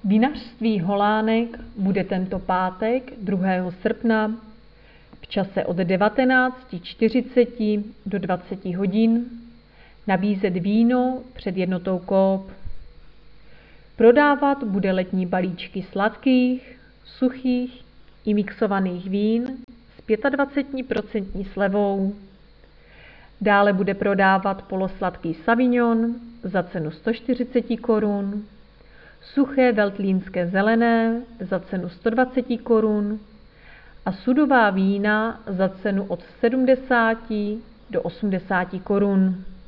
Vinařství Holánek bude tento pátek 2. srpna v čase od 19:40 do 20 hodin nabízet víno před jednotou Coop. Prodávat bude letní balíčky sladkých, suchých i mixovaných vín s 25% slevou. Dále bude prodávat polosladký Savignon za cenu 140 korun, suché veltlínské zelené za cenu 120 korun a sudová vína za cenu od 70 do 80 korun.